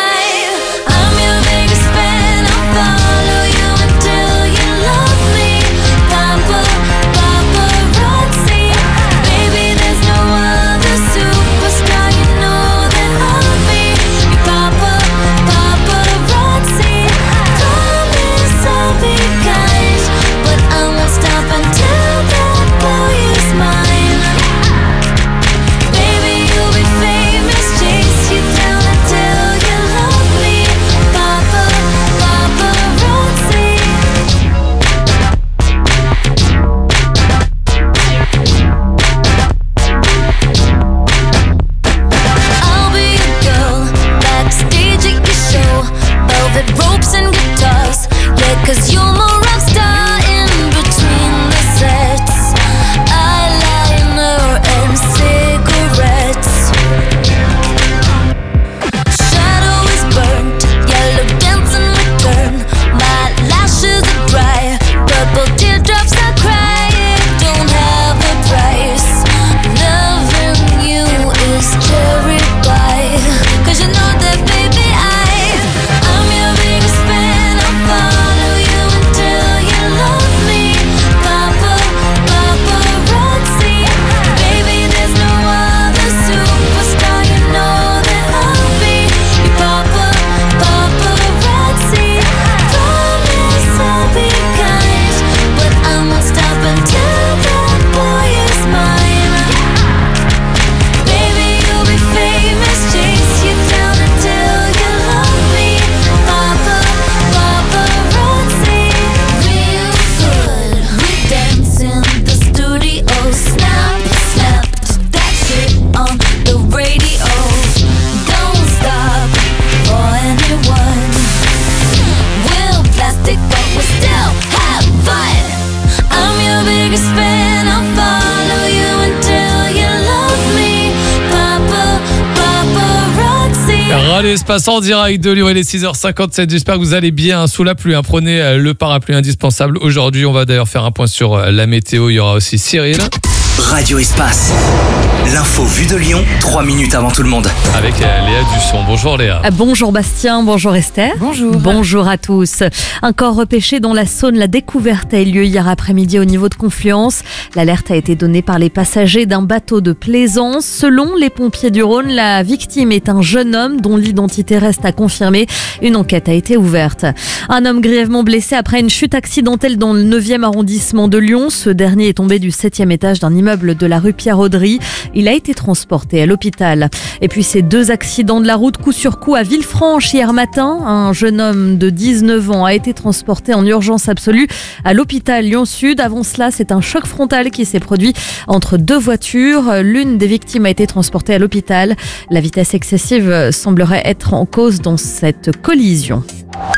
Espace en direct de Lyon, il est 6h57. J'espère que vous allez bien sous la pluie. Prenez le parapluie indispensable. Aujourd'hui, on va d'ailleurs faire un point sur la météo. Il y aura aussi Cyril. Radio Espace. L'info vue de Lyon, 3 minutes avant tout le monde. Avec Léa Dusson. Bonjour Léa. Bonjour Bastien, bonjour Esther. Bonjour. Bonjour à tous. Un corps repêché dans la Saône. La découverte a eu lieu hier après-midi au niveau de Confluence. L'alerte a été donnée par les passagers d'un bateau de plaisance. Selon les pompiers du Rhône, la victime est un jeune homme dont l'identité reste à confirmer. Une enquête a été ouverte. Un homme grièvement blessé après une chute accidentelle dans le 9e arrondissement de Lyon. Ce dernier est tombé du 7e étage d'un immeuble de la rue Pierre-Audry. Il a été transporté à l'hôpital. Et puis ces 2 accidents de la route coup sur coup à Villefranche hier matin. Un jeune homme de 19 ans a été transporté en urgence absolue à l'hôpital Lyon-Sud. Avant cela, c'est un choc frontal qui s'est produit entre 2 voitures. L'une des victimes a été transportée à l'hôpital. La vitesse excessive semblerait être en cause dans cette collision.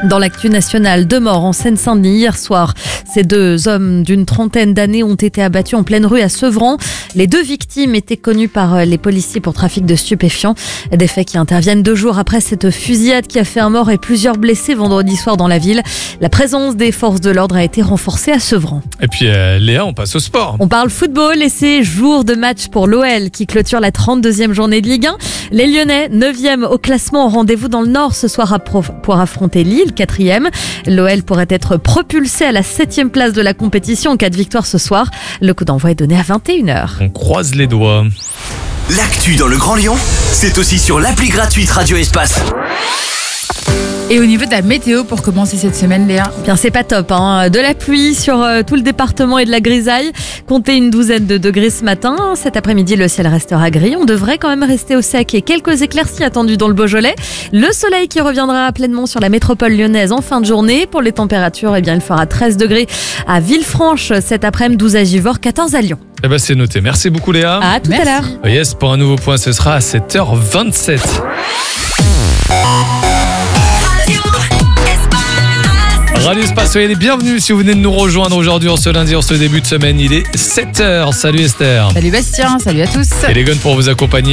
Dans l'actu nationale, 2 morts en Seine-Saint-Denis hier soir. Ces 2 hommes d'une trentaine d'années ont été abattus en pleine rue à Sevran. Les 2 victimes étaient connues par les policiers pour trafic de stupéfiants. Des faits qui interviennent 2 jours après cette fusillade qui a fait un mort et plusieurs blessés vendredi soir dans la ville. La présence des forces de l'ordre a été renforcée à Sevran. Et puis Léa, on passe au sport. On parle football et c'est jour de match pour l'OL qui clôture la 32e journée de Ligue 1. Les Lyonnais, 9e au classement, rendez-vous dans le Nord ce soir pour affronter Lille, 4e. L'OL pourrait être propulsé à la 7e place de la compétition en cas de victoire ce soir. Le coup d'envoi est donné à 21h. On croise les doigts. L'actu dans le Grand Lyon, c'est aussi sur l'appli gratuite Radio Espace. Et au niveau de la météo pour commencer cette semaine, Léa? Bien, c'est pas top, hein. De la pluie sur tout le département et de la grisaille. Comptez une douzaine de degrés ce matin. Cet après-midi, le ciel restera gris. On devrait quand même rester au sec et quelques éclaircies attendues dans le Beaujolais. Le soleil qui reviendra pleinement sur la métropole lyonnaise en fin de journée. Pour les températures, eh bien, il fera 13 degrés à Villefranche cet après-midi, 12 à Givors, 14 à Lyon. Eh ben, c'est noté. Merci beaucoup, Léa. À tout à l'heure. Yes, pour un nouveau point, ce sera à 7h27. Radio Espace, soyez les bienvenus si vous venez de nous rejoindre aujourd'hui en ce lundi, en ce début de semaine. Il est 7h. Salut Esther. Salut Bastien, salut à tous. Et les guns pour vous accompagner.